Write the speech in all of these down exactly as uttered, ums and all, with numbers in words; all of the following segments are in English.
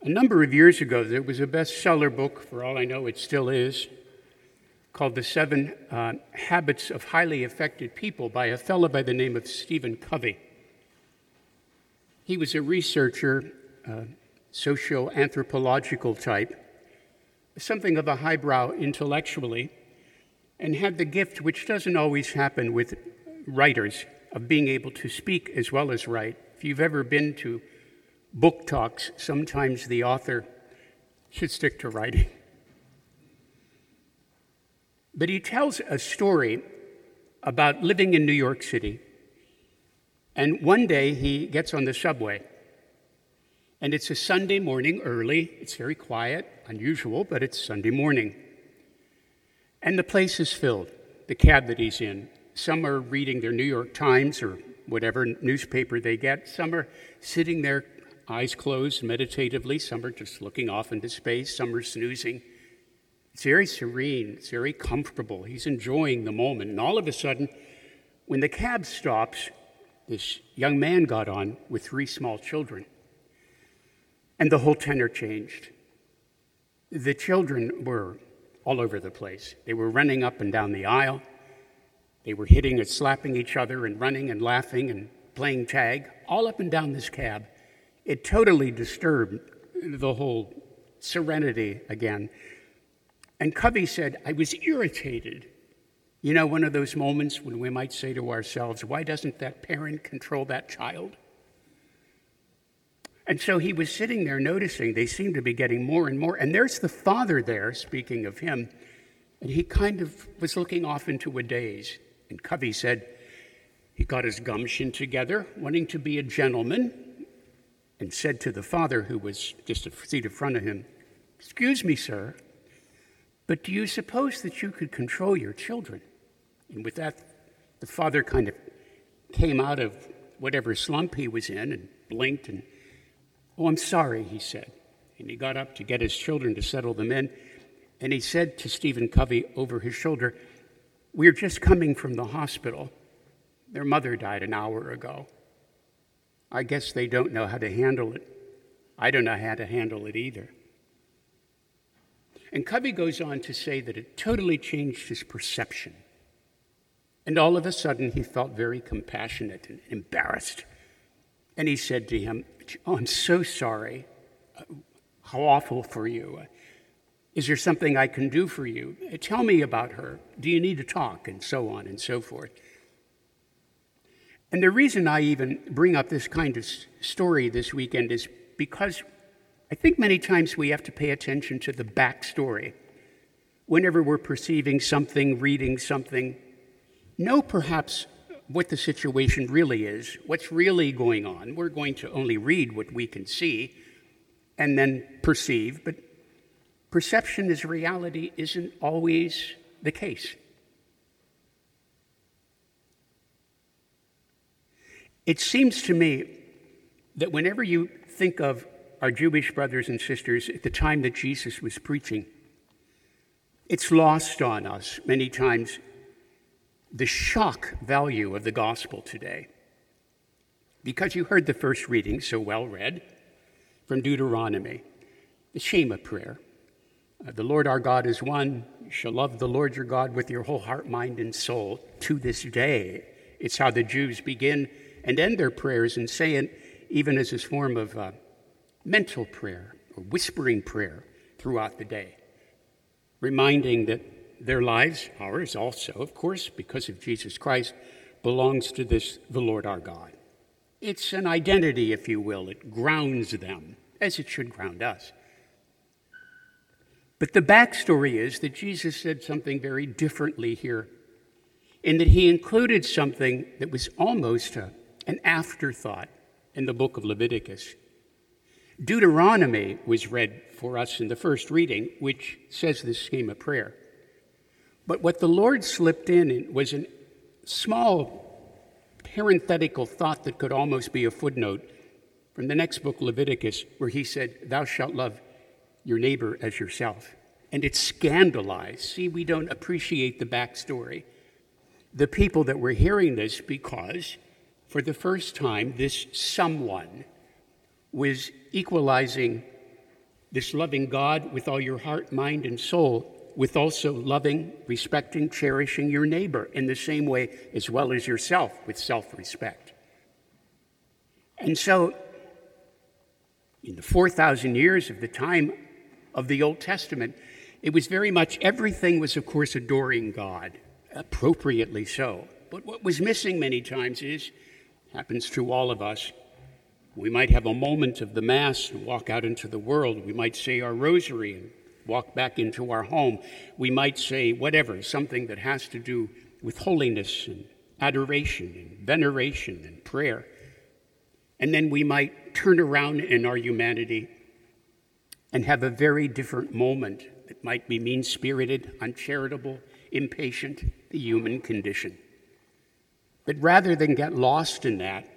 A number of years ago, there was a bestseller book, for all I know it still is, called The Seven uh, Habits of Highly Effective People by a fellow by the name of Stephen Covey. He was a researcher, uh, socio-anthropological type, something of a highbrow intellectually, and had the gift, which doesn't always happen with writers, of being able to speak as well as write. If you've ever been to book talks, sometimes the author should stick to writing. But he tells a story about living in New York City. And one day he gets on the subway. And it's a Sunday morning early. It's very quiet, unusual, but it's Sunday morning. And the place is filled, the cab that he's in. Some are reading their New York Times or whatever newspaper they get. Some are sitting there, eyes closed meditatively. Some are just looking off into space. Some are snoozing. It's very serene. It's very comfortable. He's enjoying the moment. And all of a sudden, when the cab stops, this young man got on with three small children. And the whole tenor changed. The children were all over the place. They were running up and down the aisle. They were hitting and slapping each other and running and laughing and playing tag, all up and down this cab. It totally disturbed the whole serenity again. And Covey said, I was irritated. You know, one of those moments when we might say to ourselves, why doesn't that parent control that child? And so he was sitting there noticing they seemed to be getting more and more. And there's the father there, speaking of him, and he kind of was looking off into a daze. And Covey said he got his gumption together, wanting to be a gentleman, and said to the father, who was just a seat in front of him, excuse me, sir, but do you suppose that you could control your children? And with that, the father kind of came out of whatever slump he was in and blinked and, oh, I'm sorry, he said. And he got up to get his children to settle them in. And he said to Stephen Covey over his shoulder, we're just coming from the hospital. Their mother died an hour ago. I guess they don't know how to handle it. I don't know how to handle it either. And Covey goes on to say that it totally changed his perception. And all of a sudden, he felt very compassionate and embarrassed. And he said to him, oh, I'm so sorry. How awful for you. Is there something I can do for you? Tell me about her. Do you need to talk? And so on and so forth. And the reason I even bring up this kind of story this weekend is because I think many times we have to pay attention to the backstory. Whenever we're perceiving something, reading something, know perhaps what the situation really is, what's really going on. We're going to only read what we can see and then perceive, but perception as reality isn't always the case. It seems to me that whenever you think of our Jewish brothers and sisters at the time that Jesus was preaching, it's lost on us many times the shock value of the gospel today. Because you heard the first reading so well read from Deuteronomy, the Shema prayer. Uh, the Lord our God is one. You shall love the Lord your God with your whole heart, mind, and soul. To this day, it's how the Jews begin and end their prayers and say it even as a form of uh, mental prayer or whispering prayer throughout the day, reminding that their lives, ours also, of course, because of Jesus Christ, belongs to this, the Lord our God. It's an identity, if you will. It grounds them, as it should ground us. But the backstory is that Jesus said something very differently here, in that he included something that was almost a, an afterthought in the book of Leviticus. Deuteronomy was read for us in the first reading, which says this scheme of prayer. But what the Lord slipped in was a small parenthetical thought that could almost be a footnote from the next book, Leviticus, where he said, thou shalt love your neighbor as yourself. And it scandalized. See, we don't appreciate the backstory. The people that were hearing this because, for the first time, this someone was equalizing This loving God with all your heart, mind, and soul, with also loving, respecting, cherishing your neighbor in the same way as well as yourself, with self-respect. And so, in the four thousand years of the time of the Old Testament, it was very much, everything was, of course, adoring God, appropriately so. But what was missing many times is, happens to all of us, we might have a moment of the Mass and walk out into the world. We might say our rosary and walk back into our home. We might say whatever, something that has to do with holiness and adoration and veneration and prayer. And then we might turn around in our humanity and have a very different moment that might be mean-spirited, uncharitable, impatient, the human condition. But rather than get lost in that,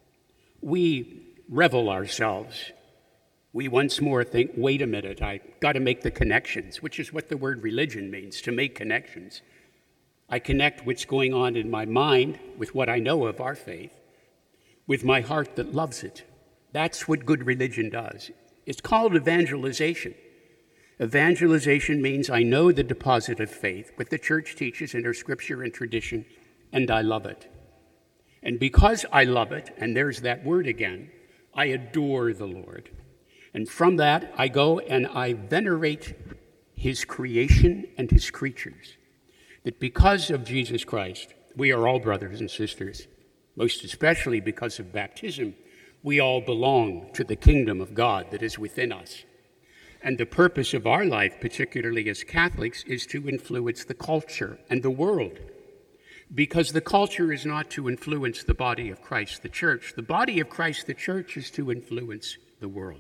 we revel ourselves. We once more think, wait a minute, I got to make the connections, which is what the word religion means, to make connections. I connect what's going on in my mind with what I know of our faith, with my heart that loves it. That's what good religion does. It's called evangelization. Evangelization means I know the deposit of faith, what the church teaches in her scripture and tradition, and I love it. And because I love it, and there's that word again, I adore the Lord. And from that, I go and I venerate his creation and his creatures. That because of Jesus Christ, we are all brothers and sisters. Most especially because of baptism, we all belong to the kingdom of God that is within us. And the purpose of our life, particularly as Catholics, is to influence the culture and the world. Because the culture is not to influence the body of Christ, the church. The body of Christ, the church, is to influence the world.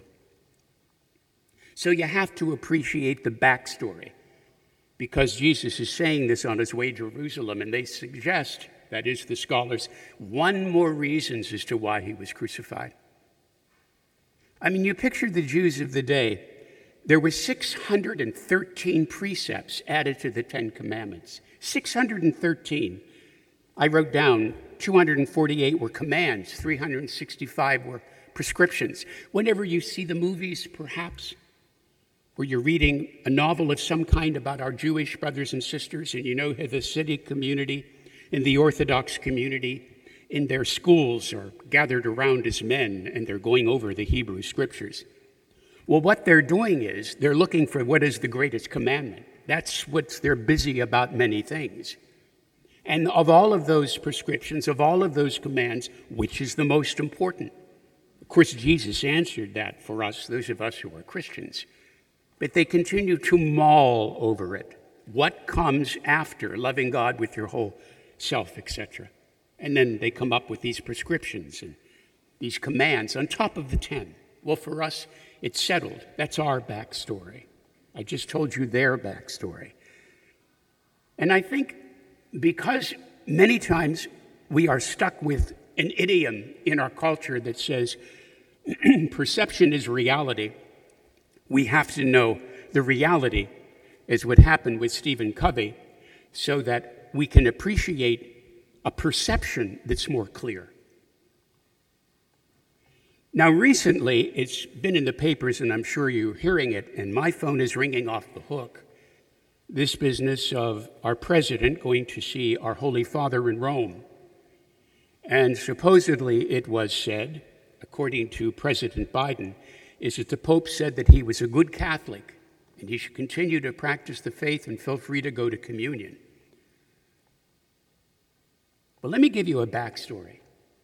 So you have to appreciate the backstory, because Jesus is saying this on his way to Jerusalem, and they suggest, that is, the scholars, one more reasons as to why he was crucified. I mean, you picture the Jews of the day. There were six hundred thirteen precepts added to the Ten Commandments. six hundred thirteen. I wrote down two hundred forty-eight were commands, three hundred sixty-five were prescriptions. Whenever you see the movies, perhaps, where you're reading a novel of some kind about our Jewish brothers and sisters, and you know the Hasidic community and the Orthodox community in their schools are gathered around as men, and they're going over the Hebrew scriptures. Well, what they're doing is they're looking for what is the greatest commandment. That's what they're busy about, many things. And of all of those prescriptions, of all of those commands, which is the most important? Of course, Jesus answered that for us, those of us who are Christians. But they continue to mull over it. What comes after loving God with your whole self, et cetera? And then they come up with these prescriptions and these commands on top of the ten. Well, for us, it's settled. That's our backstory. I just told you their backstory. And I think because many times we are stuck with an idiom in our culture that says perception is reality, we have to know the reality is what happened with Stephen Covey so that we can appreciate a perception that's more clear. Now, recently, it's been in the papers, and I'm sure you're hearing it, and my phone is ringing off the hook. This business of our president going to see our Holy Father in Rome. And supposedly it was said, according to President Biden, is that the Pope said that he was a good Catholic and he should continue to practice the faith and feel free to go to communion. But let me give you a backstory.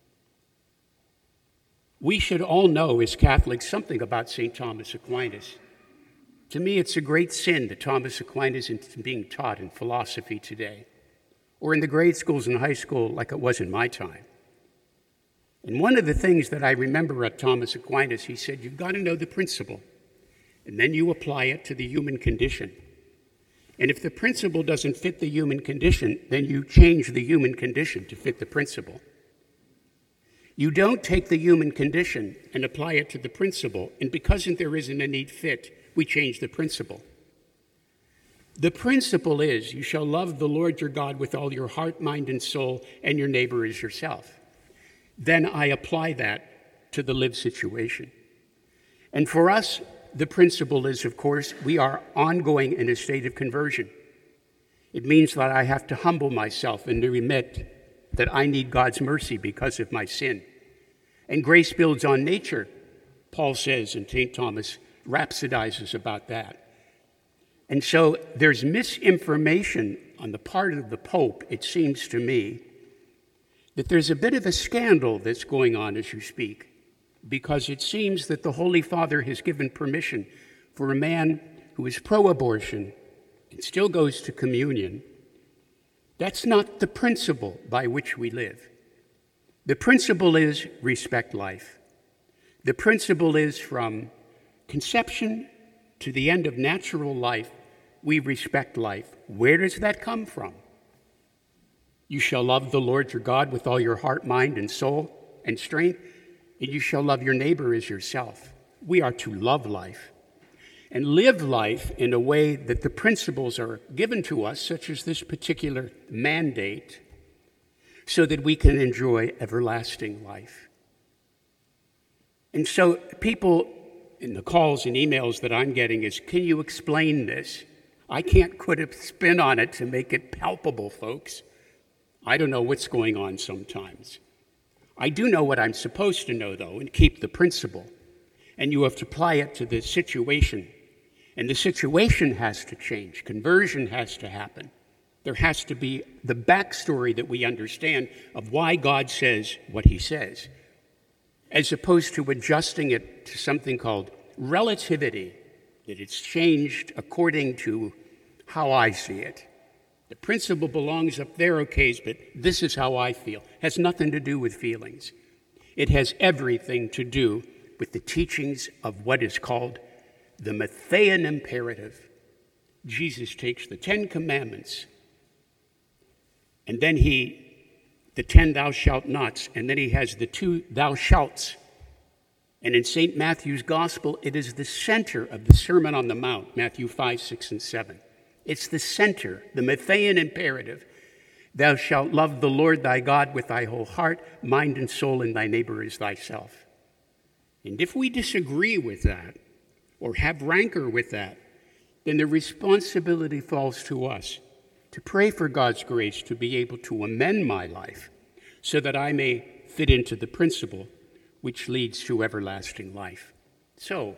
We should all know as Catholics something about Saint Thomas Aquinas. To me, it's a great sin that Thomas Aquinas isn't being taught in philosophy today, or in the grade schools and high school like it was in my time. And one of the things that I remember at Thomas Aquinas, he said, you've got to know the principle, and then you apply it to the human condition. And if the principle doesn't fit the human condition, then you change the human condition to fit the principle. You don't take the human condition and apply it to the principle, and because there isn't a neat fit, we change the principle. The principle is, you shall love the Lord your God with all your heart, mind, and soul, and your neighbor as yourself. Then I apply that to the lived situation. And for us, the principle is, of course, we are ongoing in a state of conversion. It means that I have to humble myself and to admit that I need God's mercy because of my sin. And grace builds on nature, Paul says, and Saint Thomas rhapsodizes about that. And so there's misinformation on the part of the Pope, it seems to me, that there's a bit of a scandal that's going on as you speak, because it seems that the Holy Father has given permission for a man who is pro-abortion and still goes to communion. That's not the principle by which we live. The principle is respect life. The principle is from conception to the end of natural life, we respect life. Where does that come from? You shall love the Lord your God with all your heart, mind, and soul and strength, and you shall love your neighbor as yourself. We are to love life and live life in a way that the principles are given to us, such as this particular mandate, so that we can enjoy everlasting life. And so people in the calls and emails that I'm getting is, can you explain this? I can't put a spin on it to make it palpable, folks. I don't know what's going on sometimes. I do know what I'm supposed to know, though, and keep the principle. And you have to apply it to the situation. And the situation has to change. Conversion has to happen. There has to be the backstory that we understand of why God says what he says, as opposed to adjusting it to something called relativity, that it's changed according to how I see it. The principle belongs up there, okay, but this is how I feel. It has nothing to do with feelings. It has everything to do with the teachings of what is called the Matthean imperative. Jesus takes the Ten Commandments, and then he, the ten thou shalt nots, and then he has the two thou shalts. And in Saint Matthew's Gospel, it is the center of the Sermon on the Mount, Matthew five, six, and seven. It's the center, the Matthean imperative. Thou shalt love the Lord thy God with thy whole heart, mind, and soul, and thy neighbor as thyself. And if we disagree with that, or have rancor with that, then the responsibility falls to us to pray for God's grace to be able to amend my life so that I may fit into the principle which leads to everlasting life. So,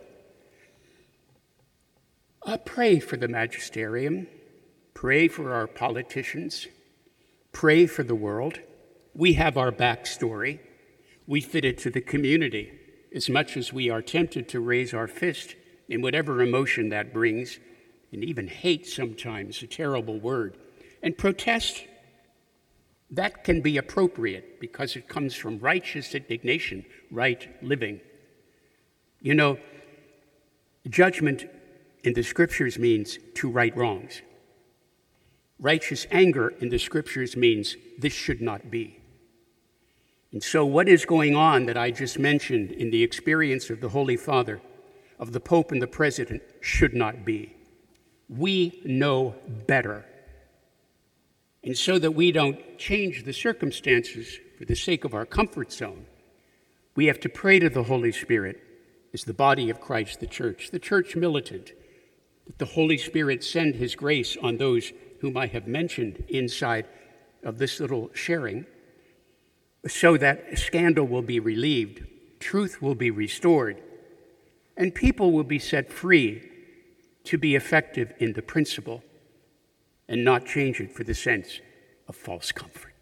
uh, pray for the magisterium, pray for our politicians, pray for the world. We have our backstory. We fit it to the community as much as we are tempted to raise our fist in whatever emotion that brings, and even hate sometimes, a terrible word, and protest. That can be appropriate because it comes from righteous indignation, right living. You know, judgment in the scriptures means to right wrongs. Righteous anger in the scriptures means this should not be. And so what is going on that I just mentioned in the experience of the Holy Father, of the Pope and the President, should not be. We know better. And so that we don't change the circumstances for the sake of our comfort zone, we have to pray to the Holy Spirit as the body of Christ, the church, the church militant, that the Holy Spirit send his grace on those whom I have mentioned inside of this little sharing, so that scandal will be relieved, truth will be restored, and people will be set free to be effective in the principle and not change it for the sense of false comfort.